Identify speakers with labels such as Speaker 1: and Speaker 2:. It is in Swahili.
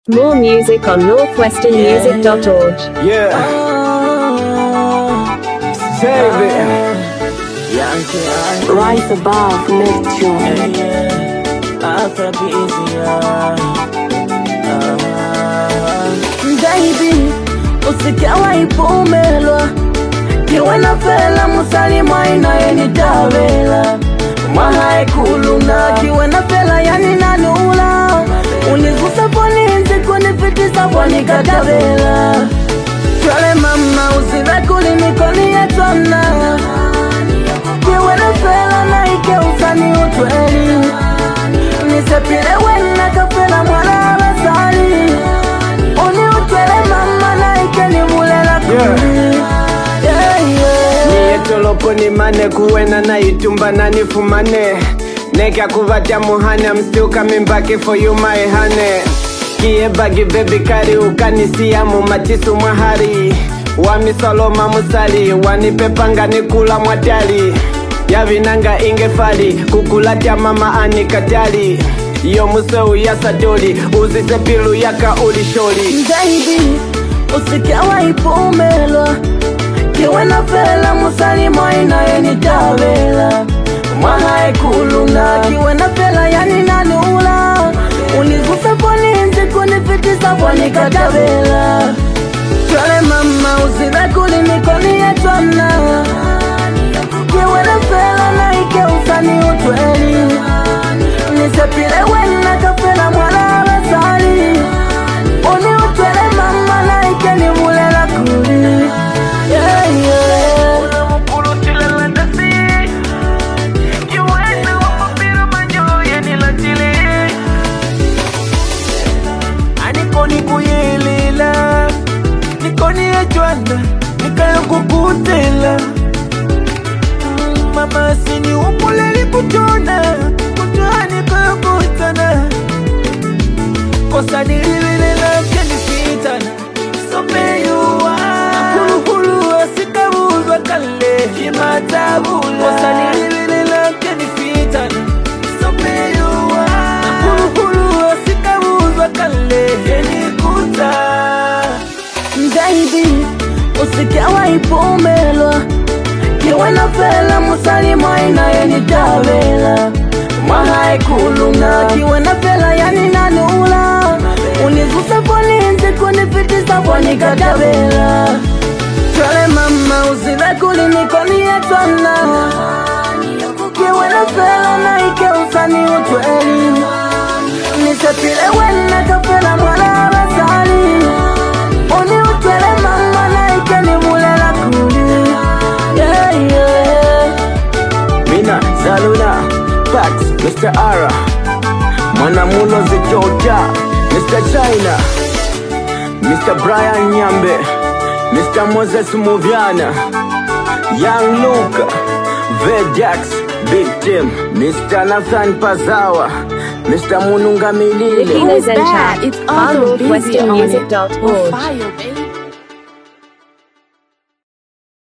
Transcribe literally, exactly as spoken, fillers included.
Speaker 1: More music on northwestern music dot org.
Speaker 2: Yeah. Save it.
Speaker 3: Rise above Neptune.
Speaker 4: Baby, usikawa ipumelwa kiwe na fela musalima inayenitawela mahae kuluna kiwe na fela yani nanula unigusa poninzi kunifitisa ponikakavela twele mama usive kulimikoni yetona kiwe na fela na ike usani utweli nisepile wena kafela mwana abasali uni utwele mama na ike nimulela kuli yeah, yeah.
Speaker 2: Niyetolopo ni mane kuwena na itumba na nifumane Neka kuvatia muhane I'm still coming back for you my honey Kie bagi baby kari ukanisia mumatisu mahari Wami saloma musali Wanipepanga nikula mwatali Yavinanga ingefali Kukulatia mama anikatali Yo museu ya sadoli Uzise pilu yaka ulisholi
Speaker 4: Baby, usikawa ipumelwa kiwe na fela musalima inayenitawela mahae kuluna kiwe na fela yani nanula unigusa poninzi kunifitisa ponikakavela twele mama usive kulimikoni yetona kiwe na fela na ike usani utweli nisepile wena kafela mwana abasali uni utwele mama na ike nimulela kuli yeah, yeah.
Speaker 5: Unamupulutila landasi Kiwena wapapira manyo yenilatili Aniko nikuyelila Niko niyajwanda Nikayo kukutela Mama sini umuleli kutona Kutuha nikayo kutana Kosa nililela kenifitana Someyuwa Kale Kimatabula Kosa nililela kenifitana Someyuwa Nakuluhulu Sikabuzwa kale Kenikuta
Speaker 4: Baby, usikawa ipumelwa kiwe na fela musalima inayenitawela mahae kuluna kiwe na fela yani nanula unigusa poninzi kunifitisa ponikakavela twele mama usive kulimikoni yetona kiwe na fela na ike usani utweli nisepile wena kafela mwana abasali uni utwele mama na ike nimulela kuli yeah, yeah.
Speaker 2: Mina, Zaluna, Pax, Mister Ara Mwana mulo zitota Mister China Mister Brian Nyambe Mister Moses Muvyana Young Luke Vedax Big Tim Mister Nathan Pazawa Mister Mununga Milile
Speaker 1: Who's back? It's
Speaker 3: also
Speaker 1: on northwestern music dot org.
Speaker 3: Fire, baby.